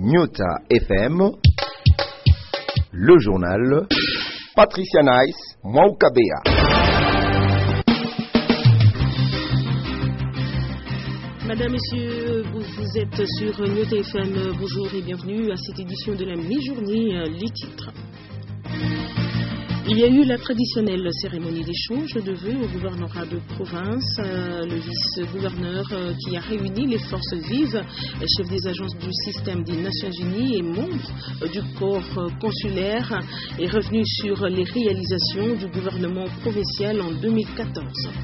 Nyota FM, le journal Patricia Nice, Mwaukabea. Madame, Messieurs, vous êtes sur Nyota FM. Bonjour et bienvenue à cette édition de la mi-journée. Les titres. Il y a eu la traditionnelle cérémonie d'échange de vœux au gouvernorat de province. Le vice-gouverneur qui a réuni les forces vives, chef des agences du système des Nations Unies et membre du corps consulaire, est revenu sur les réalisations du gouvernement provincial en 2014.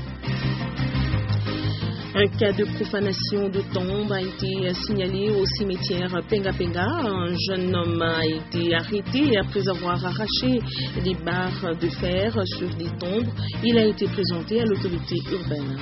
Un cas de profanation de tombes a été signalé au cimetière Penga Penga. Un jeune homme a été arrêté après avoir arraché des barres de fer sur des tombes. Il a été présenté à l'autorité urbaine.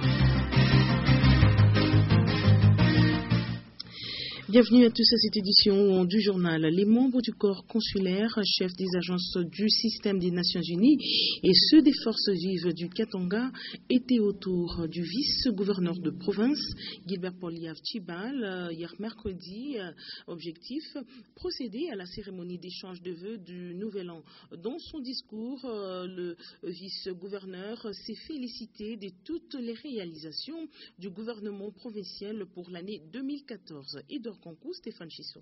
Bienvenue à tous à cette édition du journal. Les membres du corps consulaire, chefs des agences du système des Nations Unies et ceux des forces vives du Katanga étaient autour du vice-gouverneur de province, Gilbert Poliave Tchibal, hier mercredi. Objectif, procéder à la cérémonie d'échange de vœux du Nouvel An. Dans son discours, le vice-gouverneur s'est félicité de toutes les réalisations du gouvernement provincial pour l'année 2014. Et concours, Stéphane Chissot.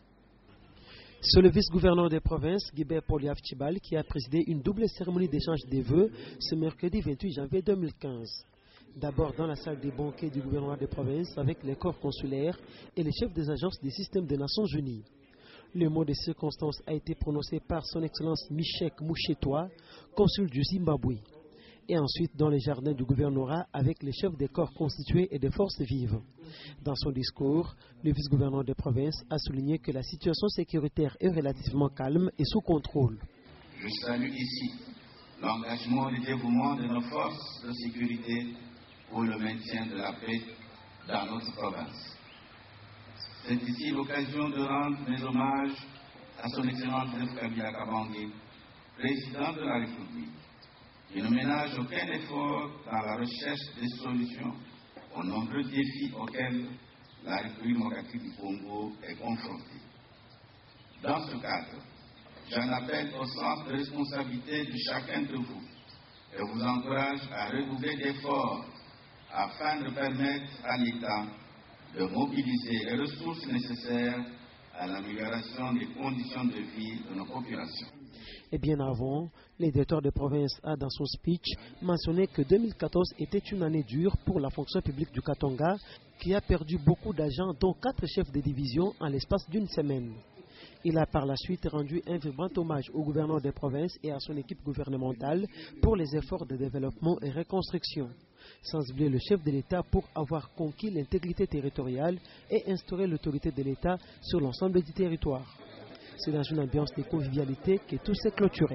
C'est le vice-gouverneur des provinces, Gilbert Poliave Tchibal, qui a présidé une double cérémonie d'échange des vœux ce mercredi 28 janvier 2015. D'abord dans la salle des banquets du gouvernement des provinces avec les corps consulaires et les chefs des agences des systèmes des Nations Unies. Le mot de circonstance a été prononcé par son excellence Michek Mouchetoua, consul du Zimbabwe. Et ensuite dans les jardins du gouvernorat avec les chefs des corps constitués et des forces vives. Dans son discours, le vice-gouverneur des provinces a souligné que la situation sécuritaire est relativement calme et sous contrôle. Je salue ici l'engagement et le dévouement de nos forces de sécurité pour le maintien de la paix dans notre province. C'est ici l'occasion de rendre mes hommages à son Excellence Kabila Kabange, président de la République. Il ne ménage aucun effort dans la recherche des solutions aux nombreux défis auxquels la République démocratique du Congo est confrontée. Dans ce cadre, j'en appelle au sens de responsabilité de chacun de vous et vous encourage à redoubler d'efforts afin de permettre à l'État de mobiliser les ressources nécessaires à l'amélioration des conditions de vie de nos populations. Et bien avant, le directeur de province a dans son speech mentionné que 2014 était une année dure pour la fonction publique du Katanga qui a perdu beaucoup d'agents dont 4 chefs de division en l'espace d'une semaine. Il a par la suite rendu un vibrant hommage au gouverneur des provinces et à son équipe gouvernementale pour les efforts de développement et reconstruction. Sans oublier le chef de l'État pour avoir conquis l'intégrité territoriale et instauré l'autorité de l'État sur l'ensemble du territoire. C'est dans une ambiance de convivialité que tout s'est clôturé.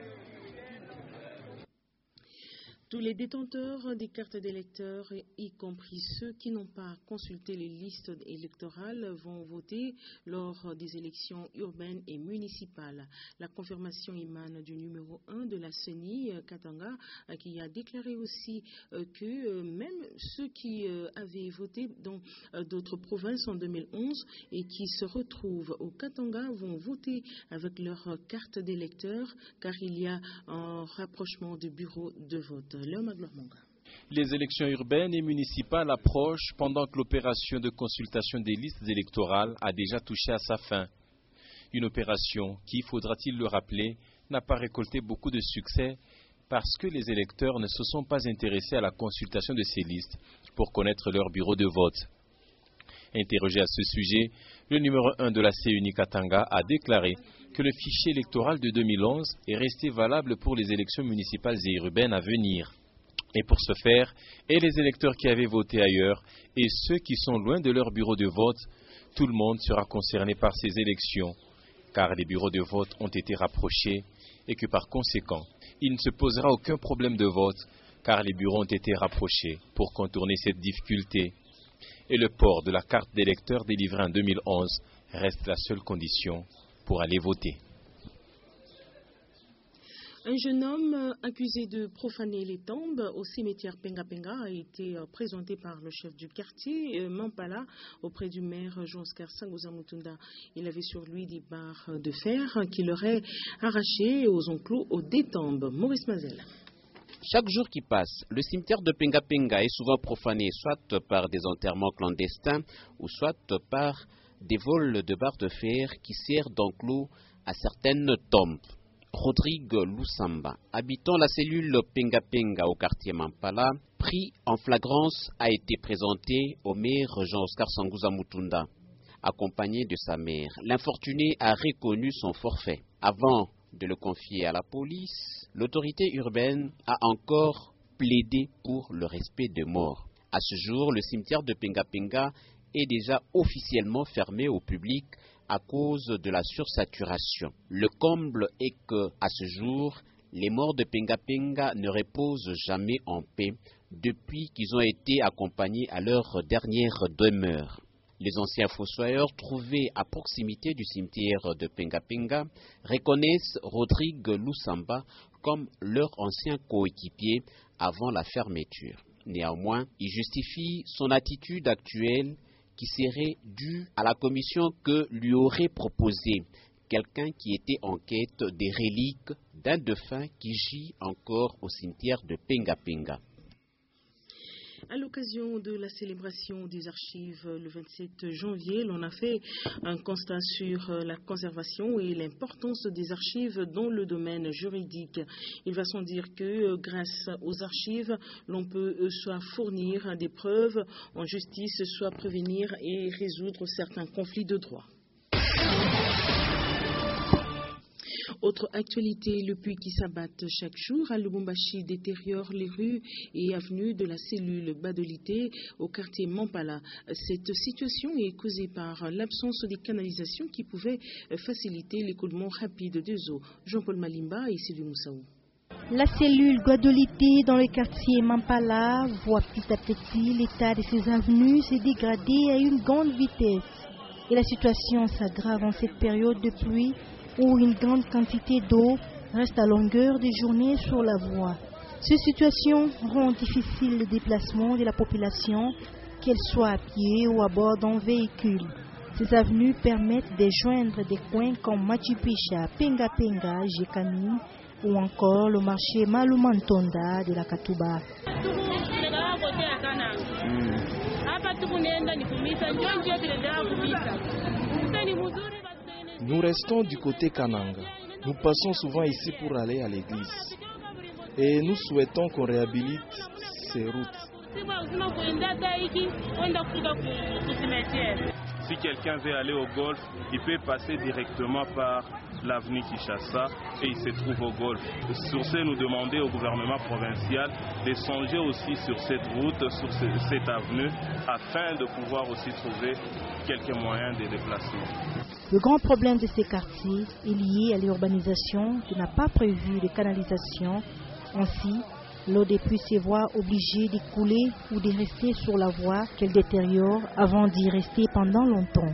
Tous les détenteurs des cartes d'électeurs, y compris ceux qui n'ont pas consulté les listes électorales, vont voter lors des élections urbaines et municipales. La confirmation émane du numéro 1 de la CENI, Katanga, qui a déclaré aussi que même ceux qui avaient voté dans d'autres provinces en 2011 et qui se retrouvent au Katanga vont voter avec leur carte d'électeur car il y a un rapprochement de bureaux de vote. Les élections urbaines et municipales approchent pendant que l'opération de consultation des listes électorales a déjà touché à sa fin. Une opération qui, faudra-t-il le rappeler, n'a pas récolté beaucoup de succès parce que les électeurs ne se sont pas intéressés à la consultation de ces listes pour connaître leur bureau de vote. Interrogé à ce sujet, le numéro 1 de la CENI Katanga a déclaré que le fichier électoral de 2011 est resté valable pour les élections municipales et urbaines à venir. Et pour ce faire, et les électeurs qui avaient voté ailleurs et ceux qui sont loin de leur bureau de vote, tout le monde sera concerné par ces élections, car les bureaux de vote ont été rapprochés et que par conséquent, il ne se posera aucun problème de vote, car les bureaux ont été rapprochés pour contourner cette difficulté. Et le port de la carte d'électeur délivrée en 2011 reste la seule condition pour aller voter. Un jeune homme accusé de profaner les tombes au cimetière Penga Penga a été présenté par le chef du quartier, Mampala, auprès du maire Jean-Oscar Sangoza Mutunda. Il avait sur lui des barres de fer qu'il aurait arrachées aux enclos des tombes. Maurice Mazel. Chaque jour qui passe, le cimetière de Penga Penga est souvent profané, soit par des enterrements clandestins ou soit par des vols de barres de fer qui servent d'enclos à certaines tombes. Rodrigue Lusamba, habitant la cellule Penga Penga au quartier Mampala, pris en flagrance, a été présenté au maire Jean-Oscar Sangoza Mutunda. Accompagné de sa mère, l'infortuné a reconnu son forfait. Avant de le confier à la police, l'autorité urbaine a encore plaidé pour le respect des morts. À ce jour, le cimetière de Penga Penga est déjà officiellement fermé au public à cause de la sursaturation. Le comble est que, à ce jour, les morts de Penga Penga ne reposent jamais en paix depuis qu'ils ont été accompagnés à leur dernière demeure. Les anciens fossoyeurs trouvés à proximité du cimetière de Penga Penga reconnaissent Rodrigue Lusamba comme leur ancien coéquipier avant la fermeture. Néanmoins, il justifie son attitude actuelle qui serait due à la commission que lui aurait proposé quelqu'un qui était en quête des reliques d'un défunt qui gît encore au cimetière de Penga Penga. À l'occasion de la célébration des archives le 27 janvier, l'on a fait un constat sur la conservation et l'importance des archives dans le domaine juridique. Il va sans dire que grâce aux archives, l'on peut soit fournir des preuves en justice, soit prévenir et résoudre certains conflits de droit. Autre actualité, le puits qui s'abatte chaque jour à Lubumbashi détériore les rues et avenues de la cellule Badolité au quartier Mampala. Cette situation est causée par l'absence des canalisations qui pouvaient faciliter l'écoulement rapide des eaux. Jean-Paul Malimba et Sylvie Moussaou. La cellule Guadolité dans le quartier Mampala voit petit à petit l'état de ses avenues se dégrader à une grande vitesse. Et la situation s'aggrave en cette période de pluie où une grande quantité d'eau reste à longueur de journée sur la voie. Cette situation rend difficile le déplacement de la population, qu'elle soit à pied ou à bord d'un véhicule. Ces avenues permettent de joindre des coins comme Machu Picchu, Penga Penga, Jekami ou encore le marché Malumantonda de la Katuba. Nous restons du côté Kananga. Nous passons souvent ici pour aller à l'église. Et nous souhaitons qu'on réhabilite ces routes. Si quelqu'un veut aller au golf, il peut passer directement par l'avenue Kinshasa et il se trouve au golf. Sur ce, nous demandons au gouvernement provincial de songer aussi sur cette route, sur cette avenue, afin de pouvoir aussi trouver quelques moyens de déplacement. Le grand problème de ces quartiers est lié à l'urbanisation qui n'a pas prévu de canalisation. Ainsi, l'eau des puits se voit obligée de couler ou de rester sur la voie qu'elle détériore avant d'y rester pendant longtemps.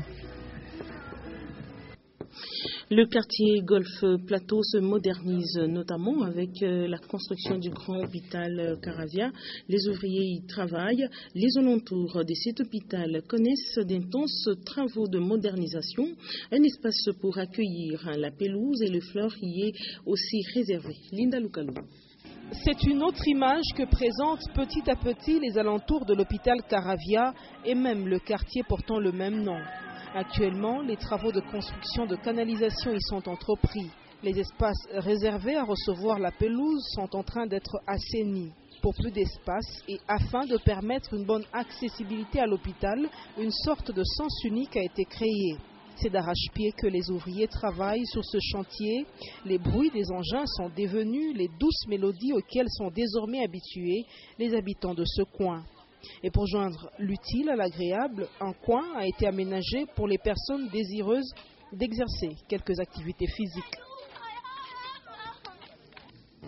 Le quartier Golf Plateau se modernise notamment avec la construction du grand hôpital Caravia. Les ouvriers y travaillent. Les alentours de cet hôpital connaissent d'intenses travaux de modernisation. Un espace pour accueillir la pelouse et les fleurs y est aussi réservé. Linda Lukalou. C'est une autre image que présentent petit à petit les alentours de l'hôpital Caravia et même le quartier portant le même nom. Actuellement, les travaux de construction de canalisation y sont entrepris. Les espaces réservés à recevoir la pelouse sont en train d'être assainis. Pour plus d'espace et afin de permettre une bonne accessibilité à l'hôpital, une sorte de sens unique a été créé. C'est d'arrache-pied que les ouvriers travaillent sur ce chantier. Les bruits des engins sont devenus les douces mélodies auxquelles sont désormais habitués les habitants de ce coin. Et pour joindre l'utile à l'agréable, un coin a été aménagé pour les personnes désireuses d'exercer quelques activités physiques.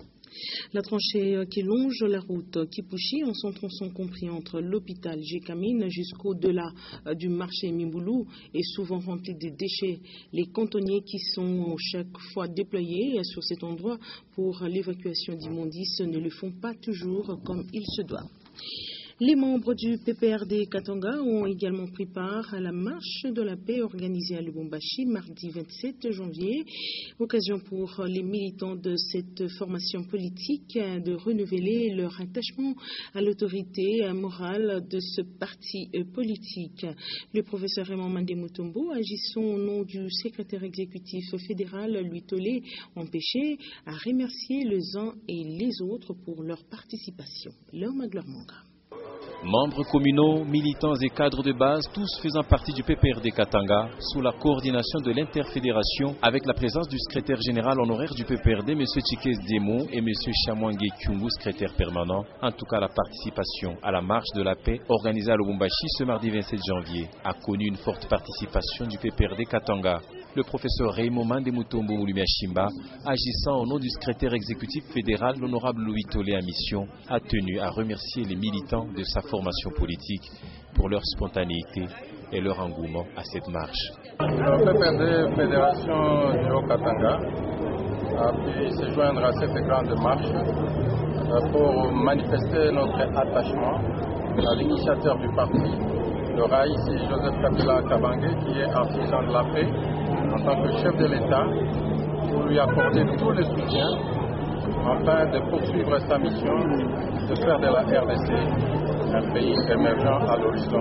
La tranchée qui longe la route Kipushi en son tronçon compris entre l'hôpital Gécamine jusqu'au-delà du marché Mimboulou est souvent remplie de déchets. Les cantonniers qui sont chaque fois déployés sur cet endroit pour l'évacuation d'immondices ne le font pas toujours comme il se doit. Les membres du PPRD Katanga ont également pris part à la marche de la paix organisée à Lubumbashi mardi 27 janvier. Occasion pour les militants de cette formation politique de renouveler leur attachement à l'autorité morale de ce parti politique. Le professeur Raymond Mandé-Mutombo, agissant au nom du secrétaire exécutif fédéral Louis Tolé, empêché à remercier les uns et les autres pour leur participation. L'homme à Glormanga. Membres communaux, militants et cadres de base, tous faisant partie du PPRD Katanga, sous la coordination de l'interfédération, avec la présence du secrétaire général honoraire du PPRD, M. Chikes Demo et M. Chamwangue Kyungu, secrétaire permanent. En tout cas, la participation à la marche de la paix organisée à Lubumbashi ce mardi 27 janvier a connu une forte participation du PPRD Katanga. Le professeur Raymond Mandé-Mutombo Mulumiachimba, agissant au nom du secrétaire exécutif fédéral, l'honorable Louis Tolé à mission, a tenu à remercier les militants de sa formation politique pour leur spontanéité et leur engouement à cette marche. Le PPRD Fédération du Haut-Katanga a pu se joindre à cette grande marche pour manifester notre attachement à l'initiateur du parti, le Raïs Joseph Kabila Kabange, qui est artisan de la paix en tant que chef de l'État, pour lui accorder tout le soutien afin de poursuivre sa mission de faire de la RDC un pays émergent à l'horizon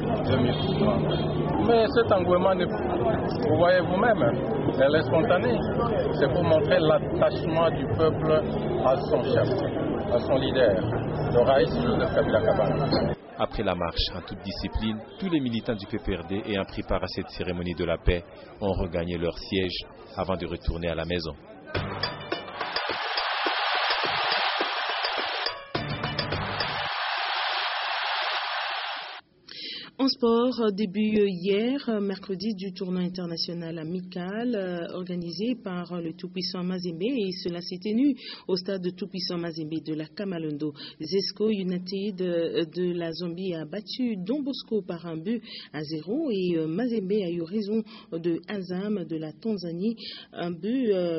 2030. Mais cet engouement, vous voyez vous-même, elle est spontanée. C'est pour montrer l'attachement du peuple à son chef, à son leader, le Raïs Joseph Kabila Kabange. Après la marche, en toute discipline, tous les militants du PPRD ayant pris part à cette cérémonie de la paix ont regagné leur siège avant de retourner à la maison. En sport, début hier, mercredi, du tournoi international amical organisé par le tout-puissant Mazembe, et cela s'est tenu au stade tout-puissant Mazembe de la Kamalondo. Zesco United de la Zambie a battu Don Bosco par 1-0 et Mazembe a eu raison de Azam de la Tanzanie, 1-0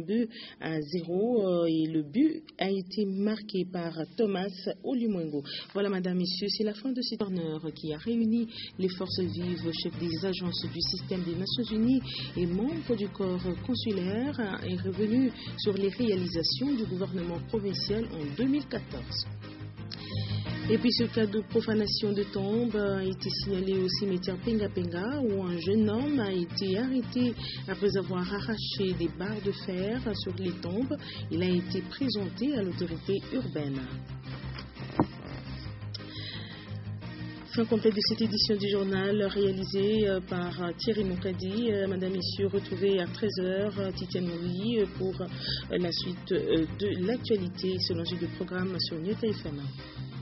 et le but a été marqué par Thomas Olumwengo. Voilà, madame, messieurs, c'est la fin de ce corner qui a réuni les forces vives, chefs des agences du système des Nations Unies et membres du corps consulaire, est revenu sur les réalisations du gouvernement provincial en 2014. Et puis ce cas de profanation de tombes a été signalé au cimetière Penga Penga, où un jeune homme a été arrêté après avoir arraché des barres de fer sur les tombes. Il a été présenté à l'autorité urbaine. Fin complète de cette édition du journal réalisée par Thierry Moukadi. Madame, messieurs, retrouvez à 13h Titiane Moui pour la suite de l'actualité selon le programme sur Nyota FM.